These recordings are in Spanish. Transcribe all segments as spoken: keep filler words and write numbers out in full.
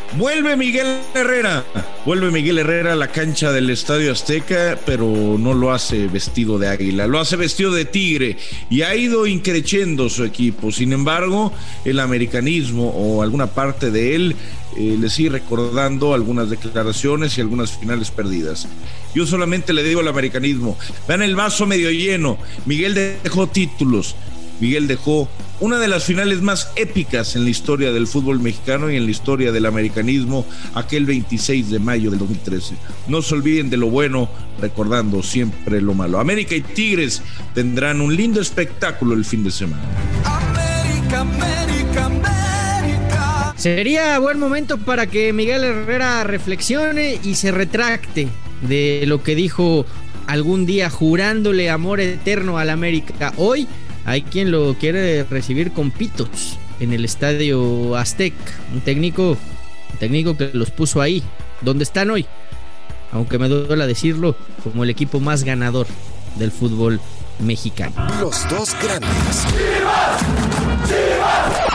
Vuelve Miguel Herrera, vuelve Miguel Herrera a la cancha del Estadio Azteca, pero no lo hace vestido de águila, lo hace vestido de tigre y ha ido increciendo su equipo. Sin embargo, el americanismo o alguna parte de él eh, le sigue recordando algunas declaraciones y algunas finales perdidas. Yo solamente le digo al americanismo, vean el vaso medio lleno. Miguel dejó títulos, Miguel dejó una de las finales más épicas en la historia del fútbol mexicano y en la historia del americanismo, aquel veintiséis de mayo del dos mil trece. No se olviden de lo bueno, recordando siempre lo malo. América y Tigres tendrán un lindo espectáculo el fin de semana. América, América, América. Sería buen momento para que Miguel Herrera reflexione y se retracte de lo que dijo algún día jurándole amor eterno al América. Hoy hay quien lo quiere recibir con pitos en el Estadio Azteca. Un técnico, un técnico que los puso ahí, donde están hoy. Aunque me duela decirlo, como el equipo más ganador del fútbol mexicano. Los dos grandes. ¡Chivas! ¡Chivas!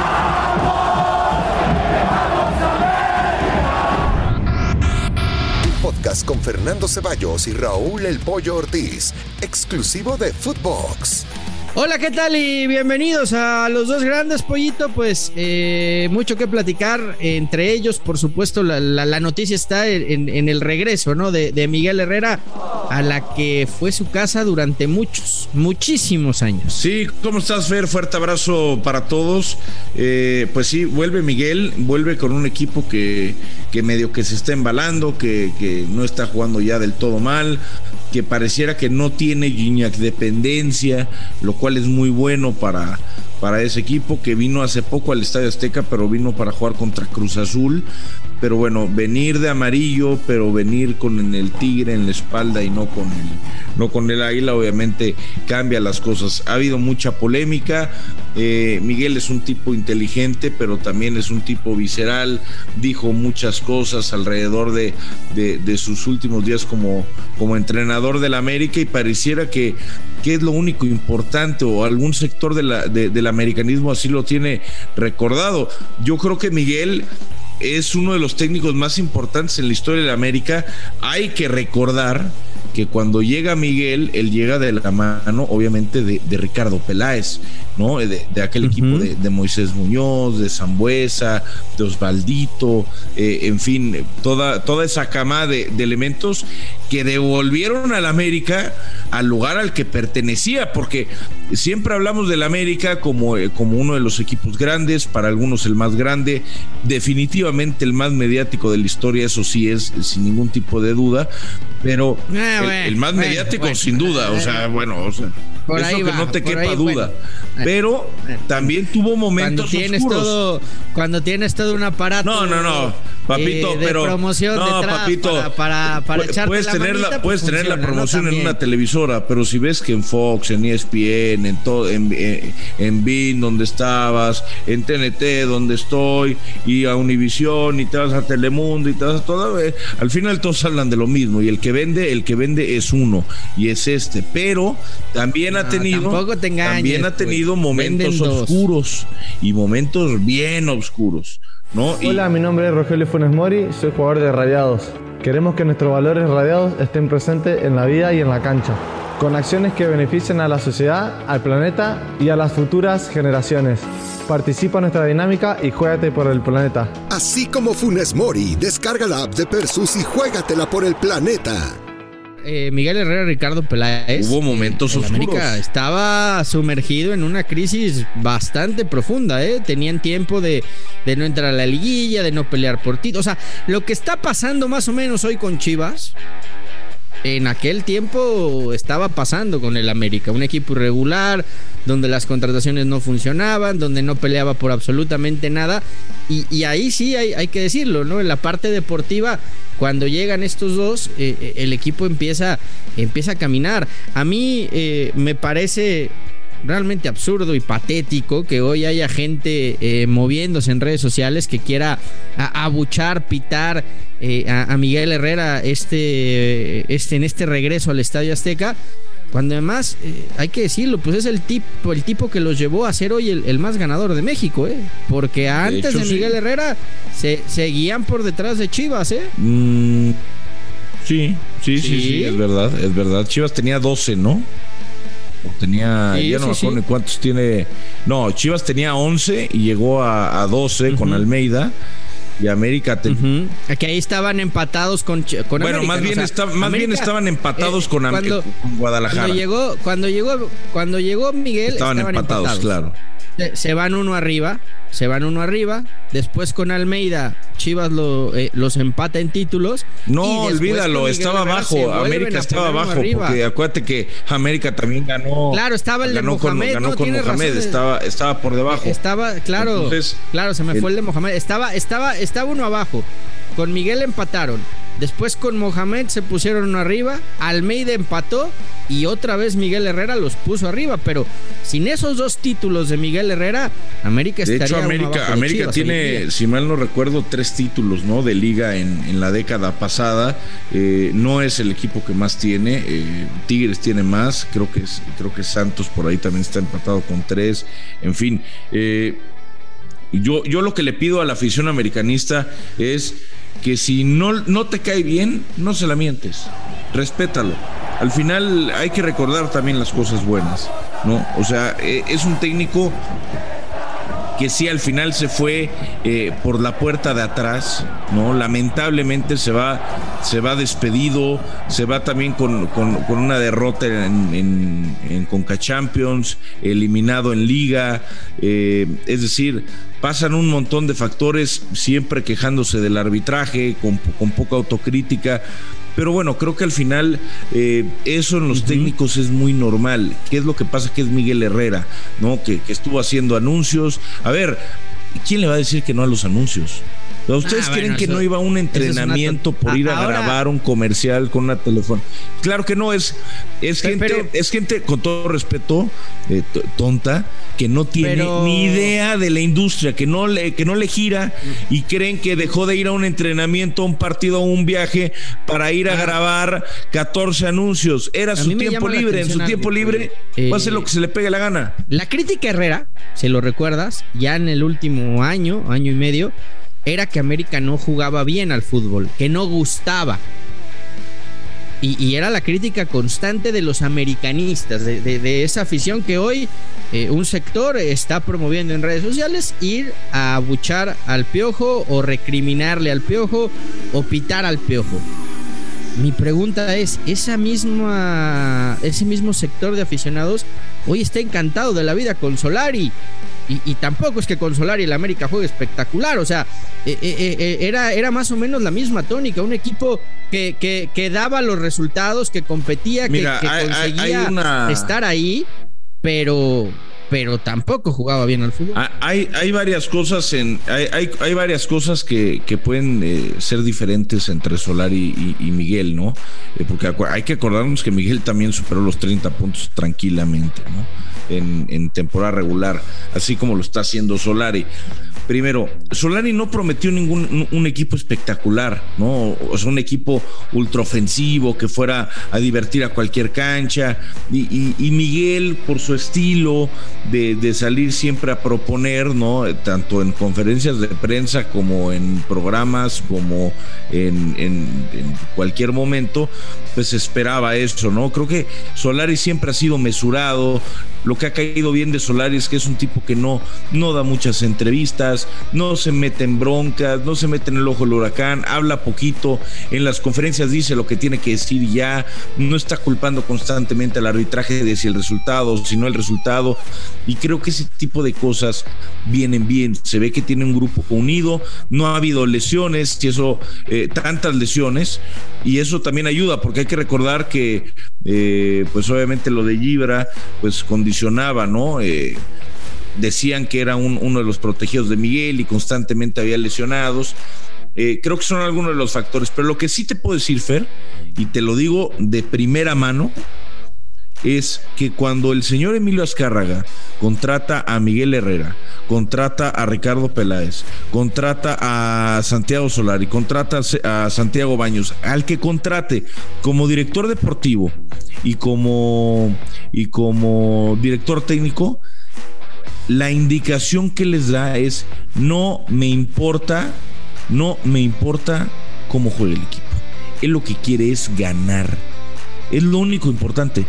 Podcast con Fernando Ceballos y Raúl El Pollo Ortiz, exclusivo de Footbox. Hola, ¿qué tal? Y bienvenidos a Los Dos Grandes, Pollito. Pues eh, mucho que platicar, entre ellos, por supuesto, la, la, la noticia está en, en el regreso, ¿no? De, de Miguel Herrera a la que fue su casa durante muchos, muchísimos años. Sí, ¿cómo estás, Fer? Fuerte abrazo para todos. Eh, pues sí, vuelve Miguel, vuelve con un equipo que, que medio que se está embalando, que, que no está jugando ya del todo mal, que pareciera que no tiene Gignac dependencia, lo cual es muy bueno para, para ese equipo que vino hace poco al Estadio Azteca, pero vino para jugar contra Cruz Azul. Pero bueno, venir de amarillo, pero venir con el tigre en la espalda y no con el, no con el águila, obviamente cambia las cosas. Ha habido mucha polémica. eh, Miguel es un tipo inteligente, pero también es un tipo visceral. Dijo muchas cosas alrededor de, de, de sus últimos días como, como entrenador del América, y pareciera que, que es lo único importante, o algún sector de la, de, del americanismo así lo tiene recordado. Yo creo que Miguel es uno de los técnicos más importantes en la historia de la América. Hay que recordar que cuando llega Miguel, él llega de la mano, obviamente, de, de Ricardo Peláez, ¿no? De, de aquel uh-huh. equipo de, de Moisés Muñoz, de Sambuesa, de Osvaldito, eh, en fin, toda, toda esa cama de, de elementos que devolvieron al América al lugar al que pertenecía, porque siempre hablamos del América como, como uno de los equipos grandes, para algunos el más grande, definitivamente el más mediático de la historia, eso sí es sin ningún tipo de duda, pero ah, el, bueno, el más bueno, mediático bueno, sin duda, bueno, o sea, bueno, o sea, por eso ahí que va, no te por quepa ahí, duda, bueno, pero bueno, también tuvo momentos cuando tienes oscuros. Todo, cuando tienes todo un aparato No, no, no, papito, eh, de pero promoción no, detrás papito, para, para, para echarte puedes la tener manita, la, pues puedes funciona, tener la promoción, ¿no? en una televisora, pero si ves que en Fox, en E S P N, en todo, en, en, en B I N donde estabas, en T N T donde estoy, y a Univisión, y te vas a Telemundo, y te vas a todo, eh, al final todos hablan de lo mismo, y el que vende, el que vende es uno, y es este, pero también no, ha tenido, tampoco te engañes, también ha tenido pues, momentos oscuros, y momentos bien oscuros, ¿no? Hola, y... mi nombre es Rogelio Funes Mori, soy jugador de Radiados. Queremos que nuestros valores radiados estén presentes en la vida y en la cancha, con acciones que beneficien a la sociedad, al planeta y a las futuras generaciones. Participa en nuestra dinámica y juégate por el planeta. Así como Funes Mori, descarga la app de Persus y juégatela por el planeta. Eh, Miguel Herrera, Ricardo Peláez. Hubo momentos el oscuros. América estaba sumergido en una crisis bastante profunda, ¿eh? Tenían tiempo de, de no entrar a la liguilla, de no pelear por título. O sea, lo que está pasando más o menos hoy con Chivas, en aquel tiempo estaba pasando con el América. Un equipo irregular, donde las contrataciones no funcionaban, donde no peleaba por absolutamente nada. Y, y ahí sí hay, hay que decirlo, ¿no? En la parte deportiva, cuando llegan estos dos, eh, el equipo empieza, empieza a caminar. A mí eh, me parece realmente absurdo y patético que hoy haya gente eh, moviéndose en redes sociales que quiera a, abuchar, pitar eh, a, a Miguel Herrera este, este, en este regreso al Estadio Azteca, Cuando además, eh, hay que decirlo, pues es el tipo, el tipo que los llevó a ser hoy el, el más ganador de México, ¿eh? Porque antes de, hecho, de Miguel sí. Herrera se seguían por detrás de Chivas, ¿eh? Mm, sí, sí, sí, sí, sí, es verdad, es verdad. Chivas tenía doce, ¿no? Tenía, sí, ya no sí, me acuerdo sí. cuántos tiene. No, Chivas tenía once y llegó a, a doce uh-huh. con Almeida. Y América te... uh-huh. Aquí ahí estaban empatados con, con bueno, América. más bien ¿no? O sea, está, más América, bien estaban empatados eh, con, cuando, con Guadalajara. Cuando llegó, cuando llegó, cuando llegó Miguel, estaban, estaban empatados, empatados, claro. Se, se van uno arriba, se van uno arriba. Después con Almeida, Chivas lo, eh, los empata en títulos. No, olvídalo, estaba abajo. América estaba abajo, porque acuérdate que América también ganó. Claro, estaba el de Mohamed, con, ganó no, con Mohamed, razón, estaba, estaba por debajo. Estaba, claro, Entonces, claro, se me el, fue el de Mohamed. Estaba, estaba, estaba uno abajo. Con Miguel empataron. Después con Mohamed se pusieron uno arriba. Almeida empató. Y otra vez Miguel Herrera los puso arriba, pero sin esos dos títulos de Miguel Herrera, América estaría. De hecho, América, América Chivas, tiene, si mal no recuerdo, tres títulos, ¿no? De liga en, en la década pasada. Eh, no es el equipo que más tiene. Eh, Tigres tiene más. Creo que es, creo que Santos por ahí también está empatado con tres. En fin. Eh, yo, yo lo que le pido a la afición americanista es que si no, no te cae bien, no se la mientes. Respétalo. Al final hay que recordar también las cosas buenas, ¿no? O sea, eh, es un técnico que sí al final se fue eh, por la puerta de atrás, ¿no? Lamentablemente se va, se va despedido, se va también con, con, con una derrota en, en, en Conca Champions, eliminado en Liga, eh, es decir, pasan un montón de factores, siempre quejándose del arbitraje, con, con poca autocrítica. Pero bueno, creo que al final eh, eso en los uh-huh. técnicos es muy normal. ¿Qué es lo que pasa? Que es Miguel Herrera, ¿no? Que, que estuvo haciendo anuncios. A ver, ¿quién le va a decir que no a los anuncios? ¿Ustedes ah, creen bueno, que eso, no iba a un entrenamiento una... por ir a Ahora... grabar un comercial con una teléfono? Claro que no, es, es, gente, pero... es gente, con todo respeto, eh, t- tonta, que no tiene pero... ni idea de la industria, que no, le, que no le gira y creen que dejó de ir a un entrenamiento, a un partido, a un viaje para ir a ah. grabar catorce anuncios. Era a su tiempo libre, en su tiempo libre eh, va a hacer lo que se le pegue la gana. La crítica Herrera, si lo recuerdas, ya en el último año, año y medio, era que América no jugaba bien al fútbol, que no gustaba. Y, y era la crítica constante de los americanistas, de, de, de esa afición que hoy eh, un sector está promoviendo en redes sociales, ir a abuchar al Piojo o recriminarle al Piojo o pitar al Piojo. Mi pregunta es, esa misma, ese mismo sector de aficionados hoy está encantado de la vida con Solari. Y, y tampoco es que con Solari el América juegue espectacular, o sea, eh, eh, eh, era, era más o menos la misma tónica, un equipo que, que, que daba los resultados, que competía, Mira, que, que hay, conseguía hay una... estar ahí, pero... pero tampoco jugaba bien al fútbol. Hay, hay varias cosas en, hay, hay, hay varias cosas que, que pueden eh, ser diferentes entre Solari y, y Miguel, ¿no? Eh, porque hay que acordarnos que Miguel también superó los treinta puntos tranquilamente, ¿no? En, en temporada regular, así como lo está haciendo Solari. Primero, Solari no prometió ningún un equipo espectacular, ¿no? O sea, un equipo ultraofensivo que fuera a divertir a cualquier cancha. Y, y, y Miguel, por su estilo de, de salir siempre a proponer, ¿no? Tanto en conferencias de prensa como en programas, como en, en, en cualquier momento, pues esperaba eso, ¿no? Creo que Solari siempre ha sido mesurado. Lo que ha caído bien de Solari es que es un tipo que no, no da muchas entrevistas, no se mete en broncas, no se mete en el ojo del huracán, habla poquito, en las conferencias dice lo que tiene que decir y ya, no está culpando constantemente al arbitraje de si el resultado, si no el resultado, y creo que ese tipo de cosas vienen bien. Se ve que tiene un grupo unido, no ha habido lesiones, y eso, eh, tantas lesiones, y eso también ayuda, porque hay que recordar que eh, pues obviamente lo de Gibra pues condicionaba, ¿no? Eh, decían que era un, uno de los protegidos de Miguel y constantemente había lesionados. Eh, creo que son algunos de los factores, pero lo que sí te puedo decir, Fer, y te lo digo de primera mano, es que cuando el señor Emilio Azcárraga contrata a Miguel Herrera, contrata a Ricardo Peláez, contrata a Santiago Solari, contrata a Santiago Baños, al que contrate como director deportivo y como, y como director técnico, la indicación que les da es: no me importa, no me importa cómo juegue el equipo. Él lo que quiere es ganar. Es lo único importante.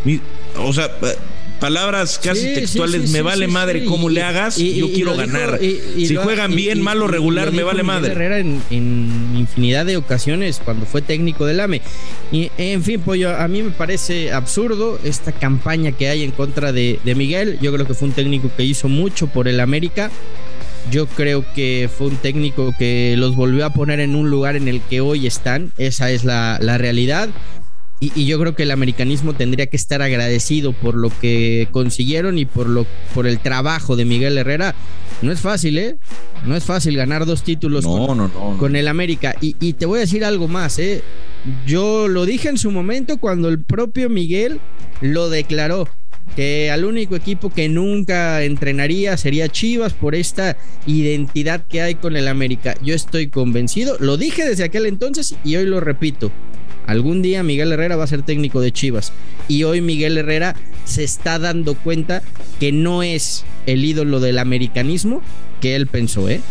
O sea, palabras casi sí, textuales, sí, sí, me sí, vale sí, madre sí, cómo y, le hagas, y, yo y, quiero y ganar. Dijo, y, y si lo, juegan y, bien, y, mal o regular, me vale Miguel madre. Herrera en, en infinidad de ocasiones cuando fue técnico del A M E. Y, en fin, Pollo, a mí me parece absurdo esta campaña que hay en contra de, de Miguel. Yo creo que fue un técnico que hizo mucho por el América. Yo creo que fue un técnico que los volvió a poner en un lugar en el que hoy están. Esa es la, la realidad. Y, y yo creo que el americanismo tendría que estar agradecido por lo que consiguieron y por, lo, por el trabajo de Miguel Herrera. No es fácil, ¿eh? No es fácil ganar dos títulos no, con, no, no, no. con el América. Y, y te voy a decir algo más, ¿eh? Yo lo dije en su momento cuando el propio Miguel lo declaró, que al único equipo que nunca entrenaría sería Chivas por esta identidad que hay con el América. Yo estoy convencido, lo dije desde aquel entonces y hoy lo repito: algún día Miguel Herrera va a ser técnico de Chivas, y hoy Miguel Herrera se está dando cuenta que no es el ídolo del americanismo que él pensó, ¿eh?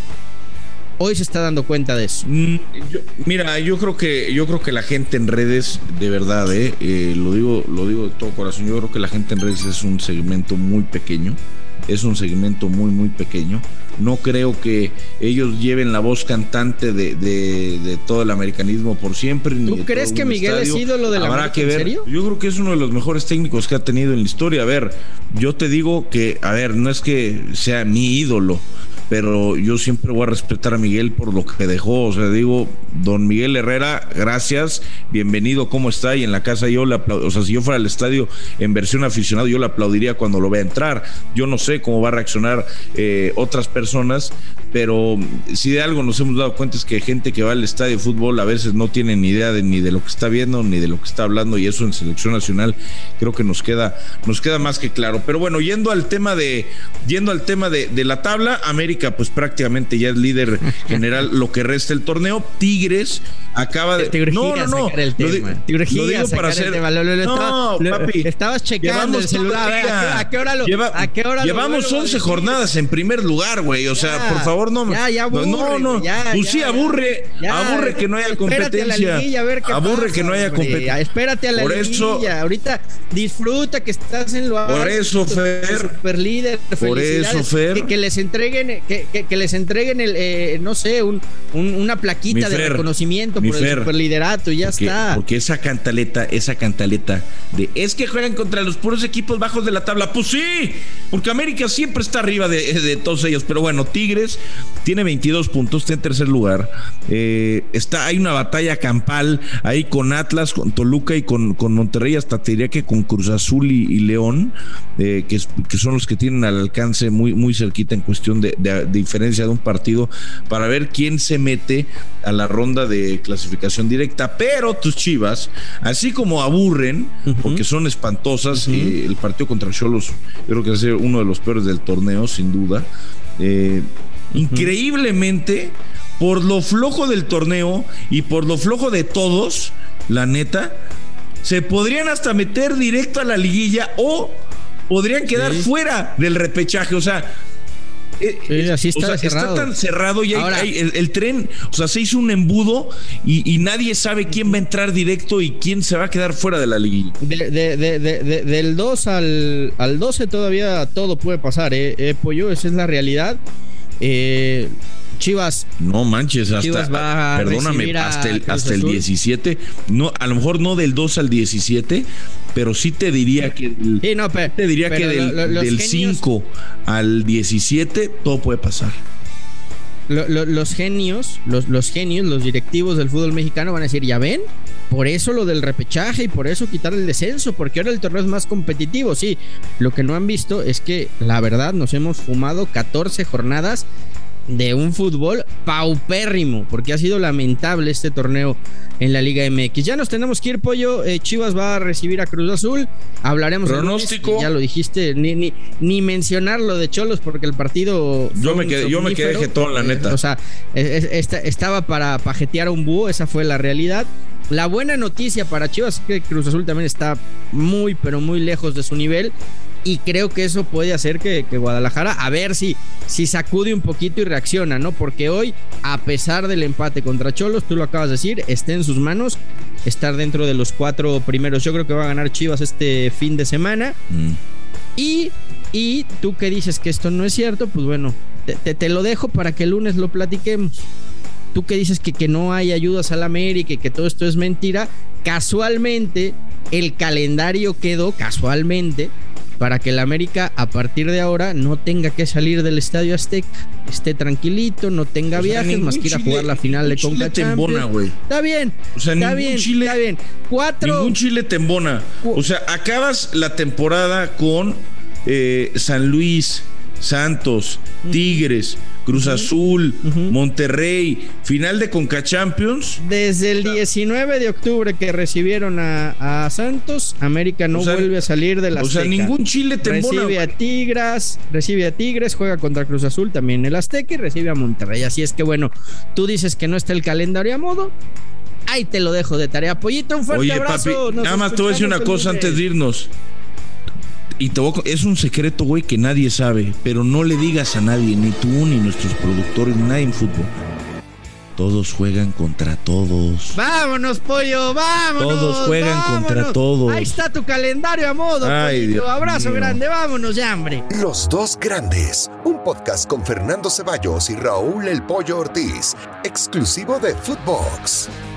Hoy se está dando cuenta de eso. Mm, yo, mira, yo creo que yo creo que la gente en redes, de verdad, eh, eh, lo digo, lo digo de todo corazón. Yo creo que la gente en redes es un segmento muy pequeño. Es un segmento muy, muy pequeño. No creo que ellos lleven la voz cantante de, de, de todo el americanismo por siempre. ¿Tú ni crees que Miguel estadio. es ídolo de la Habrá América, que ver. ¿En serio? Yo creo que es uno de los mejores técnicos que ha tenido en la historia. A ver, yo te digo que, a ver, no es que sea mi ídolo, pero yo siempre voy a respetar a Miguel por lo que dejó. O sea, digo, don Miguel Herrera, gracias, bienvenido, ¿cómo está? Y en la casa yo le aplaudo. O sea, si yo fuera al estadio en versión aficionado, yo le aplaudiría cuando lo vea entrar. Yo no sé cómo va a reaccionar eh, otras personas, pero si de algo nos hemos dado cuenta es que gente que va al estadio de fútbol a veces no tiene ni idea de, ni de lo que está viendo, ni de lo que está hablando, y eso en selección nacional creo que nos queda, nos queda más que claro. Pero bueno, yendo al tema de, yendo al tema de, de la tabla, América pues prácticamente ya es líder general lo que resta el torneo. Tigres acaba de te no no no el lo, di, lo digo para hacer lo, lo, lo, no lo, papi estabas checando el celular. ¿A qué hora lo Lleva, a qué hora llevamos lo once jornadas en primer lugar, güey, o ya, sea, por favor, no ya, ya aburre, no no ya, pues ya, sí aburre ya, aburre que no haya competencia, liguilla, a ver qué aburre pasa, que no haya competencia. Espérate a la por liguilla, eso, ahorita disfruta que estás en lo alto. Por eso, Fer, super líder, por eso, Fer, que, que les entreguen que, que, que les entreguen el eh, no sé, un, un una plaquita Fer, de reconocimiento por Fer, el superliderato y ya porque, está. Porque esa cantaleta, esa cantaleta de es que juegan contra los puros equipos bajos de la tabla, pues sí, porque América siempre está arriba de, de todos ellos, pero bueno, Tigres tiene veintidós puntos, está en tercer lugar, eh, está, hay una batalla campal ahí con Atlas, con Toluca y con, con Monterrey, hasta te diría que con Cruz Azul y, y León, eh, que, que son los que tienen al alcance muy, muy cerquita en cuestión de, de, de diferencia de un partido, para ver quién se mete a la ronda de clasificación directa. Pero tus Chivas, así como aburren, uh-huh, porque son espantosas, uh-huh, eh, el partido contra Xolos yo creo que va a ser uno de los peores del torneo, sin duda. eh, uh-huh. Increíblemente, por lo flojo del torneo y por lo flojo de todos, la neta, se podrían hasta meter directo a la liguilla o podrían quedar sí. fuera del repechaje. O sea, sí, así está, o sea, está tan cerrado y hay, Ahora, hay el, el tren, o sea, se hizo un embudo y, y nadie sabe quién va a entrar directo y quién se va a quedar fuera de la liguilla. De, de, de, de, de, del dos al, al doce todavía todo puede pasar, eh, eh Pollo, esa es la realidad. Eh, Chivas. No manches, hasta, perdóname, hasta el, hasta el diecisiete, no, a lo mejor no del dos al diecisiete, pero sí te diría que del, sí, no, pero, te diría que del, lo, lo, del genios, cinco al diecisiete todo puede pasar. Lo, lo, los genios, los, los genios, los directivos del fútbol mexicano van a decir, ya ven, por eso lo del repechaje y por eso quitar el descenso, porque ahora el torneo es más competitivo. Sí, lo que no han visto es que la verdad nos hemos fumado catorce jornadas de un fútbol paupérrimo, porque ha sido lamentable este torneo en la Liga M X. Ya nos tenemos que ir, Pollo. eh, Chivas va a recibir a Cruz Azul. Hablaremos pronóstico. Lunes, ya lo dijiste, ni, ni, ni mencionar lo de Cholos, porque el partido yo me quedé, yo me quedé jetón, la neta. Eh, o sea, es, es, esta, estaba para pajetear a un búho, esa fue la realidad. La buena noticia para Chivas es que Cruz Azul también está muy, pero muy lejos de su nivel. Y creo que eso puede hacer que, que Guadalajara, a ver si, si sacude un poquito y reacciona, ¿no? Porque hoy, a pesar del empate contra Cholos, tú lo acabas de decir, está en sus manos estar dentro de los cuatro primeros. Yo creo que va a ganar Chivas este fin de semana. Mm. Y, y tú que dices que esto no es cierto, pues bueno, te, te, te lo dejo para que el lunes lo platiquemos. Tú que dices que, que no hay ayudas al América y que todo esto es mentira, casualmente el calendario quedó, casualmente, para que el América a partir de ahora no tenga que salir del Estadio Azteca, esté tranquilito, no tenga o sea, viajes, más que ir a jugar la final de Conca Champions. Está bien, o sea, está bien, Chile, está bien. Cuatro. Ningún Chile te embona. O sea, acabas la temporada con eh, San Luis, Santos, Tigres, Cruz Azul, uh-huh. Monterrey, final de Conca Champions. Desde el diecinueve de octubre que recibieron a, a Santos, América no o sea, vuelve a salir de la Azteca. O sea, ningún Chile te embona. Recibe a Tigres, recibe a Tigres, juega contra Cruz Azul también en el Azteca y recibe a Monterrey. Así es que bueno, tú dices que no está el calendario a modo. Ahí te lo dejo de tarea, Pollito. Un fuerte Oye, abrazo. Papi, Nos nada más te voy a decir una cosa antes de irnos. Y te voy a, es un secreto, güey, que nadie sabe, pero no le digas a nadie, ni tú, ni nuestros productores, ni nadie en fútbol. Todos juegan contra todos. Vámonos, Pollo, vámonos. Todos juegan vámonos. Contra todos. Ahí está tu calendario a modo, Ay, Dios abrazo mío. Grande, vámonos ya, hombre. Los Dos Grandes, un podcast con Fernando Ceballos y Raúl El Pollo Ortiz, exclusivo de Footbox.